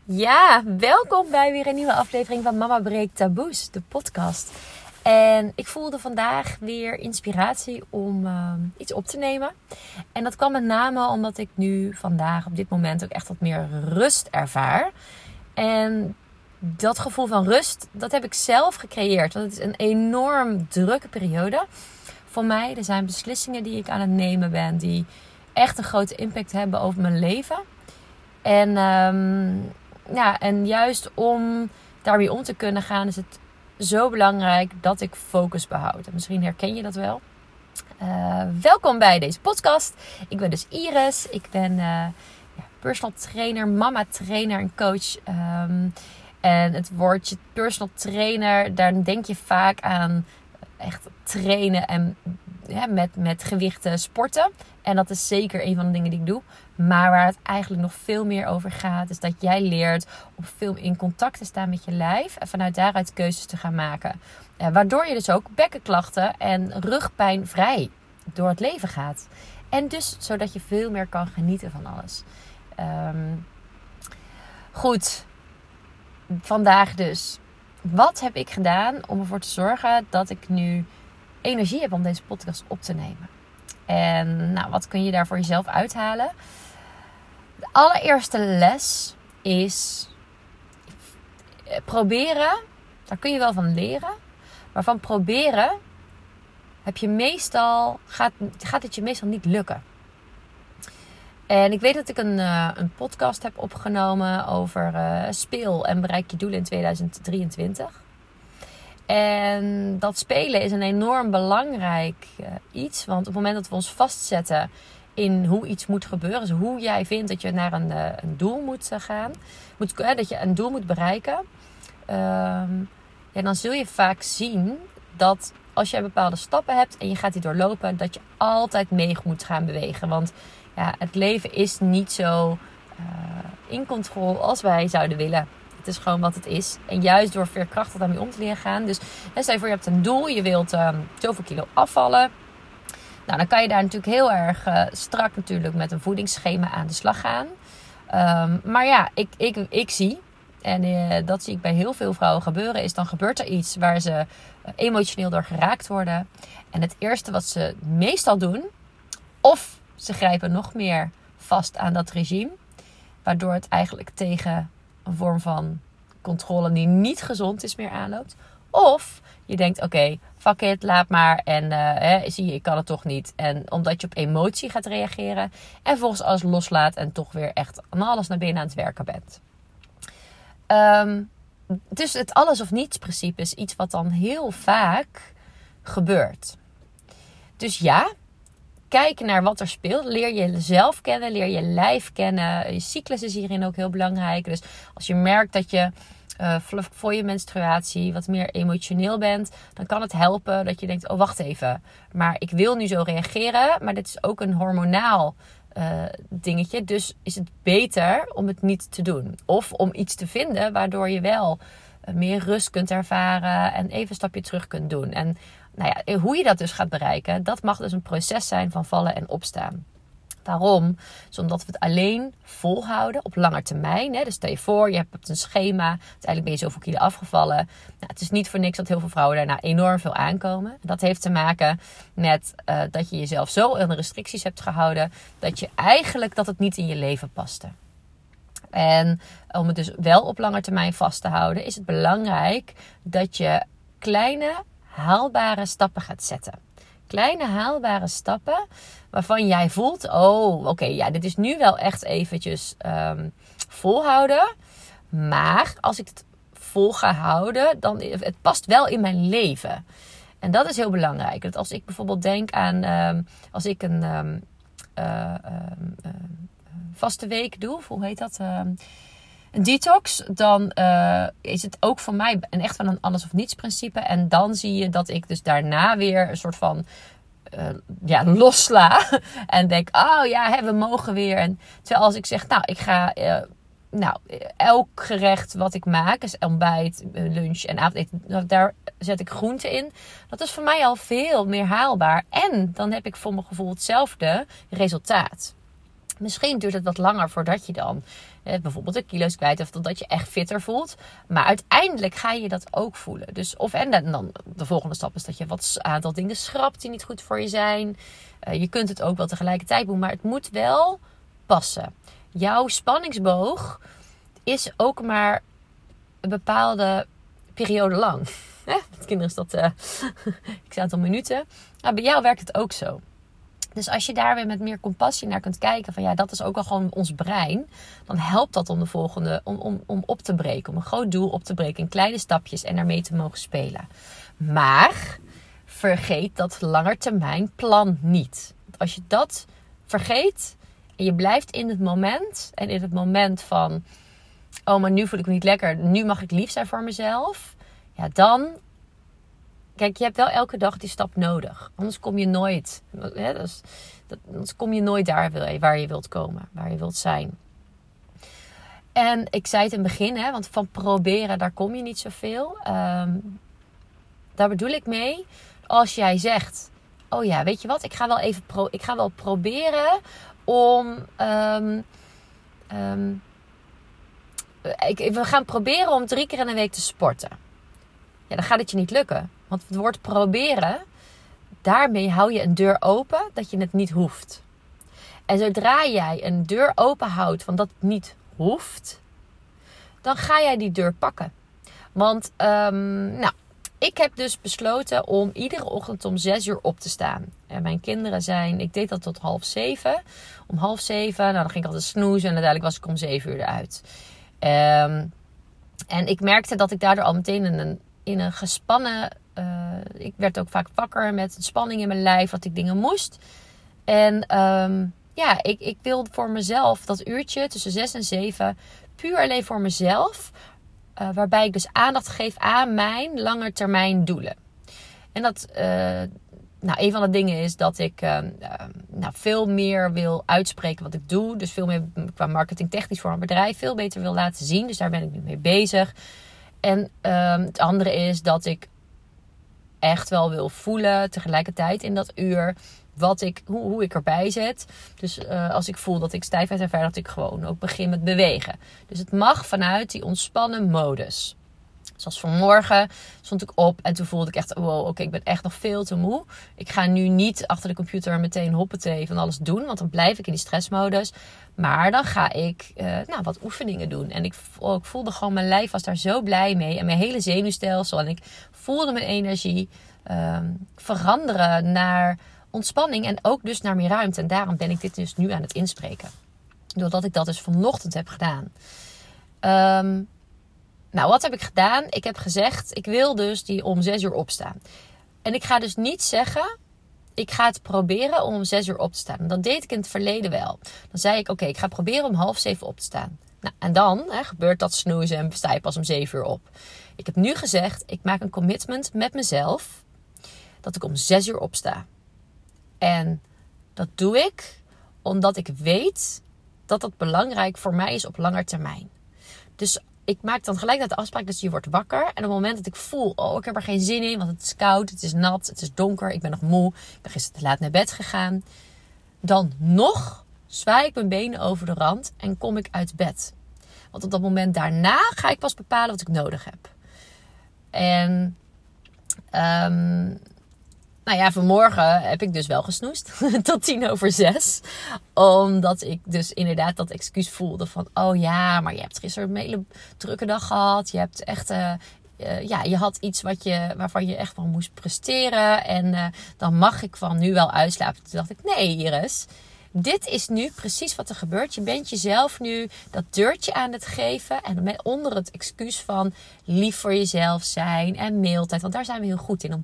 Ja, welkom bij weer een nieuwe aflevering van Mama Breekt Taboes, de podcast. En ik voelde vandaag weer inspiratie om iets op te nemen. En dat kwam met name omdat ik nu vandaag op dit moment ook echt wat meer rust ervaar. En dat gevoel van rust, dat heb ik zelf gecreëerd. Want het is een enorm drukke periode voor mij. Er zijn beslissingen die ik aan het nemen ben die echt een grote impact hebben over mijn leven. En juist om daarmee om te kunnen gaan is het zo belangrijk dat ik focus behoud. En misschien herken je dat wel. Welkom bij deze podcast. Ik ben dus Iris. Ik ben personal trainer, mama trainer en coach. En het woordje personal trainer, daar denk je vaak aan echt trainen en met gewichten sporten. En dat is zeker een van de dingen die ik doe. Maar waar het eigenlijk nog veel meer over gaat, is dat jij leert om veel in contact te staan met je lijf. En vanuit daaruit keuzes te gaan maken. Waardoor je dus ook bekkenklachten en rugpijn vrij door het leven gaat. En dus zodat je veel meer kan genieten van alles. Goed, vandaag dus. Wat heb ik gedaan om ervoor te zorgen dat ik nu energie heb om deze podcast op te nemen? En wat kun je daar voor jezelf uithalen? De allereerste les is proberen. Daar kun je wel van leren. Maar van proberen gaat het je meestal niet lukken. En ik weet dat ik een podcast heb opgenomen over speel en bereik je doelen in 2023. En dat spelen is een enorm belangrijk iets. Want op het moment dat we ons vastzetten in hoe iets moet gebeuren. Dus hoe jij vindt dat je naar een doel moet gaan. Dat je een doel moet bereiken. Dan zul je vaak zien dat als je bepaalde stappen hebt en je gaat die doorlopen, dat je altijd mee moet gaan bewegen. Want het leven is niet zo in controle als wij zouden willen. Het is gewoon wat het is. En juist door veerkrachtig daarmee om te leren gaan. Dus stel je voor, je hebt een doel. Je wilt zoveel kilo afvallen. Nou, dan kan je daar natuurlijk heel erg strak natuurlijk met een voedingsschema aan de slag gaan. Maar ik zie, en dat zie ik bij heel veel vrouwen gebeuren, is dan gebeurt er iets waar ze emotioneel door geraakt worden. En het eerste wat ze meestal doen, of ze grijpen nog meer vast aan dat regime, waardoor het eigenlijk tegen een vorm van controle die niet gezond is meer aanloopt. Of je denkt, oké, fuck it, laat maar. En zie je, ik kan het toch niet. En omdat je op emotie gaat reageren. En vervolgens alles loslaat. En toch weer echt aan alles naar binnen aan het werken bent. Dus het alles of niets principe is iets wat dan heel vaak gebeurt. Dus ja, kijk naar wat er speelt. Leer jezelf kennen. Leer je lijf kennen. Je cyclus is hierin ook heel belangrijk. Dus als je merkt dat je voor je menstruatie wat meer emotioneel bent, dan kan het helpen dat je denkt, oh wacht even, maar ik wil nu zo reageren, maar dit is ook een hormonaal dingetje, dus is het beter om het niet te doen. Of om iets te vinden waardoor je wel meer rust kunt ervaren en even een stapje terug kunt doen. En hoe je dat dus gaat bereiken, dat mag dus een proces zijn van vallen en opstaan. Waarom? Dus omdat we het alleen volhouden op lange termijn. Dus stel je voor, je hebt een schema. Uiteindelijk ben je zoveel kilo afgevallen. Het is niet voor niks dat heel veel vrouwen daarna enorm veel aankomen. Dat heeft te maken met dat je jezelf zo in restricties hebt gehouden, dat het niet in je leven paste. En om het dus wel op lange termijn vast te houden, is het belangrijk dat je kleine, haalbare stappen gaat zetten. Kleine haalbare stappen waarvan jij voelt, dit is nu wel echt eventjes volhouden. Maar als ik het vol ga houden, dan het past wel in mijn leven. En dat is heel belangrijk. Dat als ik bijvoorbeeld denk aan, als ik een vaste week doe, hoe heet dat? Een detox, dan is het ook voor mij echt wel een alles of niets principe. En dan zie je dat ik dus daarna weer een soort van lossla. En denk, we mogen weer. En terwijl als ik zeg, ik ga elk gerecht wat ik maak, is ontbijt, lunch en avondeten, daar zet ik groente in. Dat is voor mij al veel meer haalbaar. En dan heb ik voor mijn gevoel hetzelfde resultaat. Misschien duurt het wat langer voordat je dan bijvoorbeeld de kilo's kwijt hebt. Of dat je echt fitter voelt. Maar uiteindelijk ga je dat ook voelen. Dus en dan de volgende stap is dat je wat aantal dingen schrapt die niet goed voor je zijn. Je kunt het ook wel tegelijkertijd doen. Maar het moet wel passen. Jouw spanningsboog is ook maar een bepaalde periode lang. Met kinderen is dat een aantal minuten. Maar bij jou werkt het ook zo. Dus als je daar weer met meer compassie naar kunt kijken. Van ja, dat is ook wel gewoon ons brein. Dan helpt dat om de volgende. Om op te breken. Om een groot doel op te breken. In kleine stapjes. En daarmee te mogen spelen. Maar vergeet dat langetermijnplan niet. Want als je dat vergeet. En je blijft in het moment. En in het moment van. Oh, maar nu voel ik me niet lekker. Nu mag ik lief zijn voor mezelf. Ja, dan. Kijk, je hebt wel elke dag die stap nodig. Anders kom je nooit. Anders kom je nooit daar waar je wilt komen. Waar je wilt zijn. En ik zei het in het begin. Want van proberen, daar kom je niet zoveel. Daar bedoel ik mee. Als jij zegt. Oh ja, weet je wat? Ik ga wel proberen om. We gaan proberen om 3 keer in de week te sporten. Ja, dan gaat het je niet lukken. Want het woord proberen, daarmee hou je een deur open dat je het niet hoeft. En zodra jij een deur open houdt van dat het niet hoeft, dan ga jij die deur pakken. Want, ik heb dus besloten om iedere ochtend om 6 uur op te staan. En mijn kinderen ik deed dat tot 6:30. Om 6:30, dan ging ik altijd snoezen en uiteindelijk was ik om 7 uur eruit. En ik merkte dat ik daardoor al meteen in een gespannen. Ik werd ook vaak wakker met een spanning in mijn lijf, dat ik dingen moest. En ik wil voor mezelf dat uurtje tussen 6 en 7 puur alleen voor mezelf. Waarbij ik dus aandacht geef aan mijn langetermijn doelen. En dat. Een van de dingen is dat ik veel meer wil uitspreken wat ik doe. Dus veel meer qua marketingtechnisch voor mijn bedrijf. Veel beter wil laten zien. Dus daar ben ik nu mee bezig. En het andere is dat ik echt wel wil voelen tegelijkertijd in dat uur hoe ik erbij zit. Dus als ik voel dat ik stijfheid ervaar, dat ik gewoon ook begin met bewegen. Dus het mag vanuit die ontspannen modus. Zoals vanmorgen stond ik op en toen voelde ik echt, oké, ik ben echt nog veel te moe. Ik ga nu niet achter de computer meteen hoppatee van alles doen, want dan blijf ik in die stressmodus. Maar dan ga ik wat oefeningen doen. En ik voelde gewoon, mijn lijf was daar zo blij mee. En mijn hele zenuwstelsel. En ik voelde mijn energie veranderen naar ontspanning. En ook dus naar meer ruimte. En daarom ben ik dit dus nu aan het inspreken. Doordat ik dat dus vanochtend heb gedaan. Wat heb ik gedaan? Ik heb gezegd, ik wil dus die om 6 uur opstaan. En ik ga dus niet zeggen, ik ga het proberen om 6 uur op te staan. Dat deed ik in het verleden wel. Dan zei ik, ik ga proberen om 6:30 op te staan. Nou, en dan gebeurt dat snoezen en sta je pas om 7 uur op. Ik heb nu gezegd, ik maak een commitment met mezelf dat ik om 6 uur opsta. En dat doe ik omdat ik weet dat dat belangrijk voor mij is op lange termijn. Dus ik maak dan gelijk dat de afspraak, dus je wordt wakker. En op het moment dat ik voel, ik heb er geen zin in, want het is koud, het is nat, het is donker, ik ben nog moe. Ik ben gisteren te laat naar bed gegaan. Dan nog zwaai ik mijn benen over de rand en kom ik uit bed. Want op dat moment daarna ga ik pas bepalen wat ik nodig heb. En vanmorgen heb ik dus wel gesnoest tot 5:50. Omdat ik dus inderdaad dat excuus voelde van, maar je hebt gisteren een hele drukke dag gehad. Je hebt echt, je had iets waarvan je echt van moest presteren. En dan mag ik van nu wel uitslapen. Toen dacht ik, nee Iris, dit is nu precies wat er gebeurt. Je bent jezelf nu dat deurtje aan het geven. En onder het excuus van lief voor jezelf zijn en mailtijd. Want daar zijn we heel goed in. Om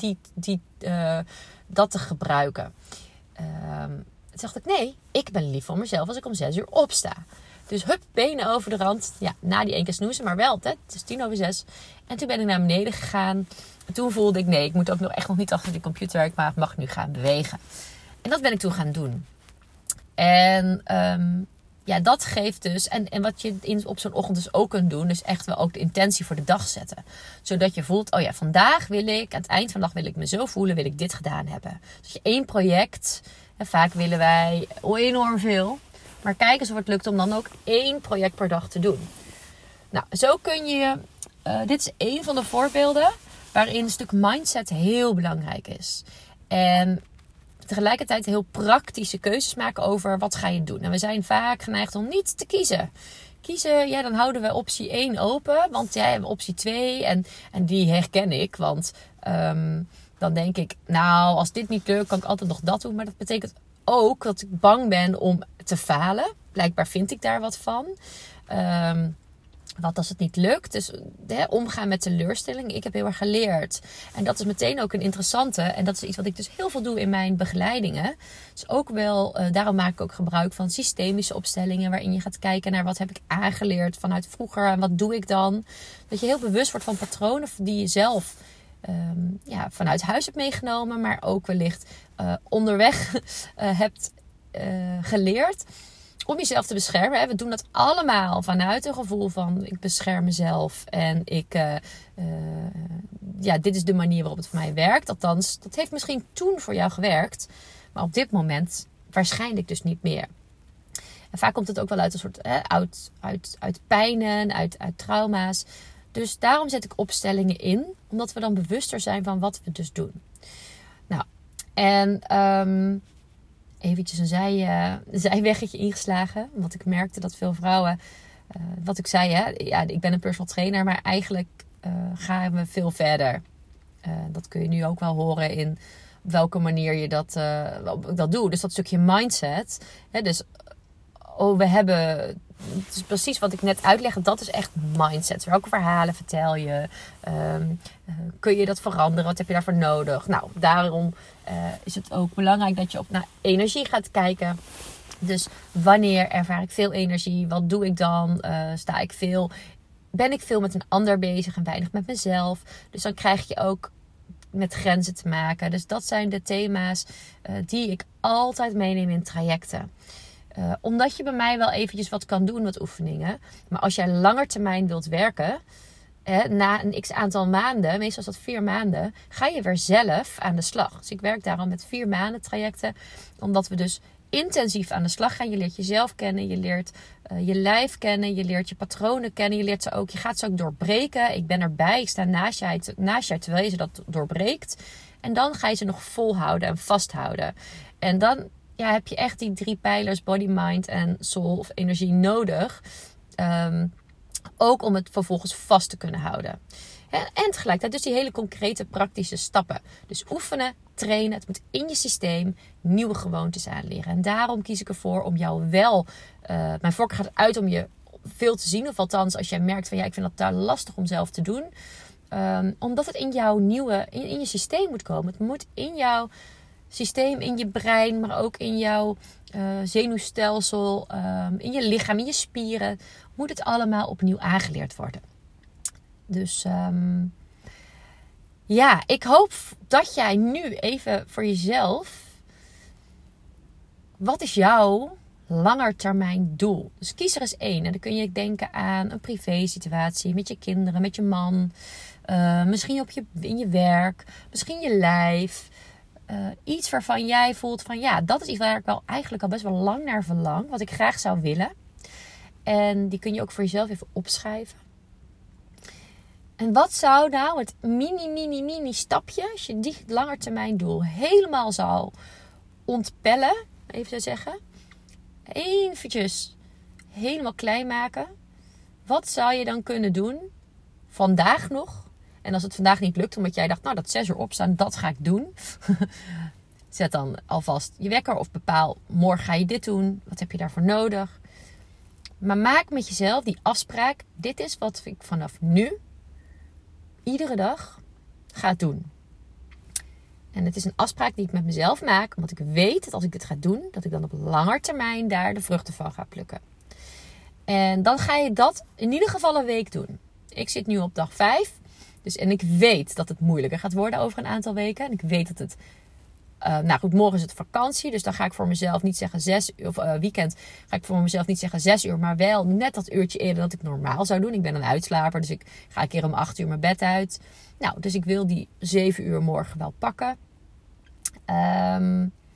dat te gebruiken. Toen dacht ik, nee, ik ben lief voor mezelf als ik om 6 uur opsta. Dus benen over de rand. Ja, na die 1 keer snoezen, maar wel. Het is 5:50. En toen ben ik naar beneden gegaan. En toen voelde ik, nee, ik moet ook nog niet achter die computer. Ik mag nu gaan bewegen. En dat ben ik toen gaan doen. En dat geeft dus. En wat je op zo'n ochtend dus ook kunt doen. Dus echt wel ook de intentie voor de dag zetten. Zodat je voelt. Vandaag wil ik. Aan het eind van de dag wil ik me zo voelen. Wil ik dit gedaan hebben. Dus je 1 project. En vaak willen wij enorm veel. Maar kijk eens of het lukt om dan ook 1 project per dag te doen. Nou, zo kun je... dit is 1 van de voorbeelden waarin een stuk mindset heel belangrijk is. En tegelijkertijd heel praktische keuzes maken over wat ga je doen. En we zijn vaak geneigd om niet te kiezen. Kiezen, dan houden we optie 1 open. Want jij hebt optie 2 en die herken ik. Want dan denk ik, nou, als dit niet lukt, kan ik altijd nog dat doen. Maar dat betekent ook dat ik bang ben om te falen. Blijkbaar vind ik daar wat van. Wat als het niet lukt? Dus omgaan met teleurstelling. Ik heb heel erg geleerd. En dat is meteen ook een interessante. En dat is iets wat ik dus heel veel doe in mijn begeleidingen. Dus ook wel, daarom maak ik ook gebruik van systemische opstellingen. Waarin je gaat kijken naar wat heb ik aangeleerd vanuit vroeger. En wat doe ik dan? Dat je heel bewust wordt van patronen die je zelf vanuit huis hebt meegenomen. Maar ook wellicht onderweg hebt geleerd. Om jezelf te beschermen. We doen dat allemaal vanuit een gevoel van ik bescherm mezelf. En dit is de manier waarop het voor mij werkt. Althans, dat heeft misschien toen voor jou gewerkt. Maar op dit moment waarschijnlijk dus niet meer. En vaak komt het ook wel uit een soort uit pijnen, uit trauma's. Dus daarom zet ik opstellingen in. Omdat we dan bewuster zijn van wat we dus doen. Nou, en... eventjes een zijweggetje ingeslagen. Want ik merkte dat veel vrouwen... wat ik zei, ik ben een personal trainer. Maar eigenlijk gaan we veel verder. Dat kun je nu ook wel horen in op welke manier je dat doet. Dus dat stukje mindset. Dus we hebben... Het is precies wat ik net uitlegde. Dat is echt mindset. Welke verhalen vertel je? Kun je dat veranderen? Wat heb je daarvoor nodig? Nou, daarom is het ook belangrijk dat je ook naar energie gaat kijken. Dus wanneer ervaar ik veel energie? Wat doe ik dan? Ben ik veel met een ander bezig en weinig met mezelf? Dus dan krijg je ook met grenzen te maken. Dus dat zijn de thema's die ik altijd meeneem in trajecten. Omdat je bij mij wel eventjes wat kan doen met oefeningen. Maar als jij langer termijn wilt werken... na een x-aantal maanden, meestal is dat 4 maanden... ga je weer zelf aan de slag. Dus ik werk daarom met 4 maanden trajecten. Omdat we dus intensief aan de slag gaan. Je leert jezelf kennen. Je leert je lijf kennen. Je leert je patronen kennen. Je gaat ze ook doorbreken. Ik ben erbij. Ik sta naast je terwijl je ze dat doorbreekt. En dan ga je ze nog volhouden en vasthouden. En dan... heb je echt die 3 pijlers, body, mind en soul of energie nodig. Ook om het vervolgens vast te kunnen houden. En tegelijkertijd dus die hele concrete praktische stappen. Dus oefenen, trainen, het moet in je systeem nieuwe gewoontes aanleren. En daarom kies ik ervoor om jou wel... mijn voorkeur gaat uit om je veel te zien. Of althans als jij merkt van ik vind dat daar lastig om zelf te doen. Omdat het in jouw in je systeem moet komen. Het moet in jouw... systeem, in je brein, maar ook in jouw zenuwstelsel, in je lichaam, in je spieren, moet het allemaal opnieuw aangeleerd worden. Dus ik hoop dat jij nu even voor jezelf, wat is jouw langetermijn doel? Dus kies er eens 1 en dan kun je denken aan een privé situatie met je kinderen, met je man, misschien in je werk, misschien je lijf. Iets waarvan jij voelt van dat is iets waar ik wel eigenlijk al best wel lang naar verlang. Wat ik graag zou willen. En die kun je ook voor jezelf even opschrijven. En wat zou nou het mini stapje, als je die langetermijn doel helemaal zou ontpellen, even te zeggen. Eventjes helemaal klein maken. Wat zou je dan kunnen doen vandaag nog? En als het vandaag niet lukt, omdat jij dacht, dat 6 uur opstaan, dat ga ik doen. Zet dan alvast je wekker of bepaal, morgen ga je dit doen. Wat heb je daarvoor nodig? Maar maak met jezelf die afspraak. Dit is wat ik vanaf nu, iedere dag, ga doen. En het is een afspraak die ik met mezelf maak, omdat ik weet dat als ik dit ga doen, dat ik dan op lange termijn daar de vruchten van ga plukken. En dan ga je dat in ieder geval een week doen. Ik zit nu op dag 5. En ik weet dat het moeilijker gaat worden over een aantal weken. En ik weet dat het... morgen is het vakantie. Dus dan ga ik voor mezelf niet zeggen 6 uur... Of weekend ga ik voor mezelf niet zeggen 6 uur. Maar wel net dat uurtje eerder dat ik normaal zou doen. Ik ben een uitslaper. Dus ik ga een keer om 8 uur mijn bed uit. Dus ik wil die 7 uur morgen wel pakken.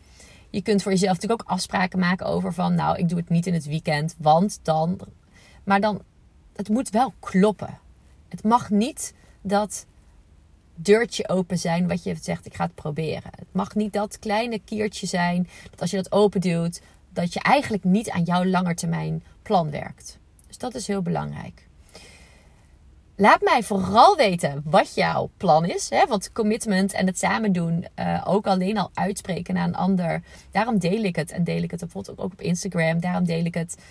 Je kunt voor jezelf natuurlijk ook afspraken maken over van, nou, ik doe het niet in het weekend, want dan... Maar dan, het moet wel kloppen. Het mag niet dat deurtje open zijn wat je zegt, ik ga het proberen. Het mag niet dat kleine kiertje zijn, dat als je dat open duwt, dat je eigenlijk niet aan jouw langetermijn plan werkt. Dus dat is heel belangrijk. Laat mij vooral weten wat jouw plan is. Hè? Want commitment en het samen doen, ook alleen al uitspreken naar een ander. Daarom deel ik het. En deel ik het bijvoorbeeld ook op Instagram. Daarom deel ik het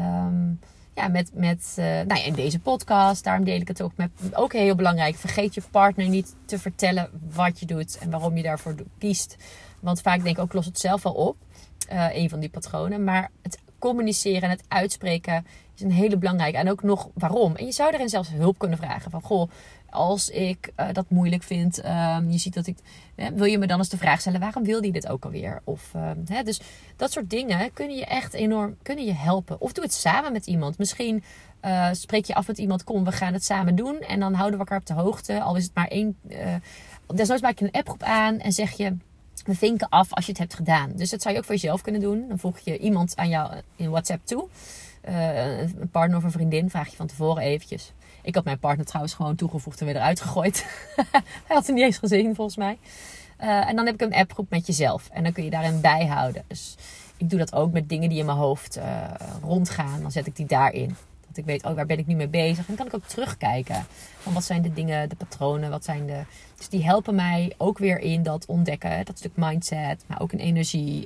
in deze podcast. Daarom deel ik het ook ook heel belangrijk. Vergeet je partner niet te vertellen wat je doet en waarom je daarvoor kiest. Want vaak denk ik ook, los het zelf wel op. Een van die patronen. Maar het communiceren en het uitspreken is een hele belangrijke. En ook nog waarom. En je zou erin zelfs hulp kunnen vragen. Van, goh, als ik dat moeilijk vind. Je ziet dat ik... wil je me dan eens de vraag stellen, waarom wil die dit ook alweer? Of, dus dat soort dingen kunnen je echt enorm helpen. Of doe het samen met iemand. Misschien spreek je af met iemand. Kom, we gaan het samen doen. En dan houden we elkaar op de hoogte. Al is het maar één... desnoods maak je een appgroep aan en zeg je... We vinken af als je het hebt gedaan. Dus dat zou je ook voor jezelf kunnen doen. Dan voeg je iemand aan jou in WhatsApp toe. Een partner of een vriendin vraag je van tevoren eventjes. Ik had mijn partner trouwens gewoon toegevoegd en weer eruit gegooid. Hij had het niet eens gezien volgens mij. En dan heb ik een appgroep met jezelf. En dan kun je daarin bijhouden. Dus ik doe dat ook met dingen die in mijn hoofd rondgaan. Dan zet ik die daarin. Dat ik weet, waar ben ik nu mee bezig? En dan kan ik ook terugkijken. Van wat zijn de dingen, de patronen, Dus die helpen mij ook weer in dat ontdekken. Dat stuk mindset, maar ook in energie.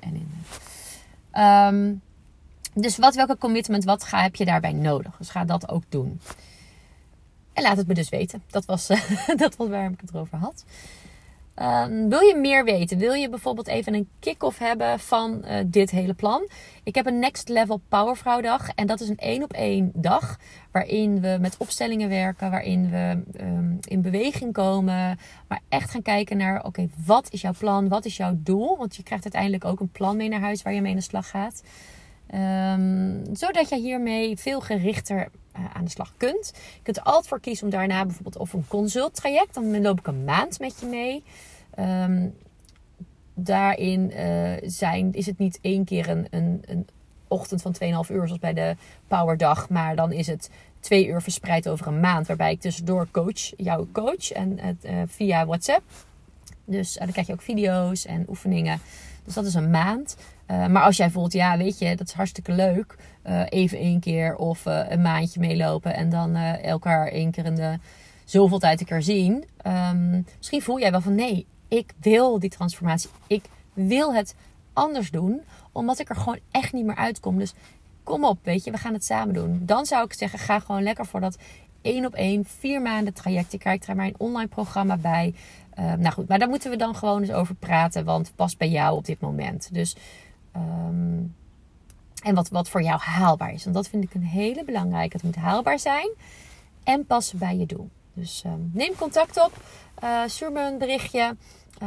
Dus welke commitment, heb je daarbij nodig? Dus ga dat ook doen. En laat het me dus weten. Dat was waar ik het erover had. Wil je meer weten? Wil je bijvoorbeeld even een kick-off hebben van dit hele plan? Ik heb een Next Level Powervrouw dag. En dat is een 1-op-1 dag. Waarin we met opstellingen werken. Waarin we in beweging komen. Maar echt gaan kijken naar, oké, wat is jouw plan? Wat is jouw doel? Want je krijgt uiteindelijk ook een plan mee naar huis waar je mee aan de slag gaat. Zodat je hiermee veel gerichter aan de slag kunt. Je kunt er altijd voor kiezen om daarna bijvoorbeeld of een consult traject. Dan loop ik een maand met je mee. Daarin is het niet 1 keer een ochtend van 2,5 uur zoals bij de Powerdag. Maar dan is het 2 uur verspreid over een maand. Waarbij ik tussendoor jou coach en via WhatsApp. Dus dan krijg je ook video's en oefeningen. Dus dat is een maand. Maar als jij voelt, ja, weet je, dat is hartstikke leuk. Even 1 keer of een maandje meelopen. En dan elkaar 1 keer in de zoveel tijd een keer zien. Misschien voel jij wel van, nee, ik wil die transformatie. Ik wil het anders doen. Omdat ik er gewoon echt niet meer uitkom. Dus kom op, weet je, we gaan het samen doen. Dan zou ik zeggen, ga gewoon lekker voor dat 1-op-1, 4 maanden traject. Je krijgt er maar een online programma bij. Nou goed, maar daar moeten we dan gewoon eens over praten. Want het past bij jou op dit moment. Dus, en wat voor jou haalbaar is. Want dat vind ik een hele belangrijke. Het moet haalbaar zijn. En passen bij je doel. Dus neem contact op. Stuur me een berichtje.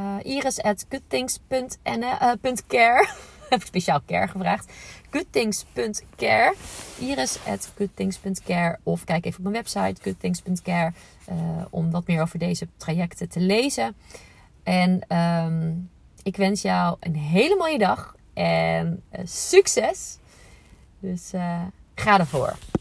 iris@goodthings.care. Heb ik speciaal care gevraagd. Goodthings.care. iris@goodthings.care. Of kijk even op mijn website goodthings.care. Om wat meer over deze trajecten te lezen. En ik wens jou een hele mooie dag. En succes. Dus ga ervoor.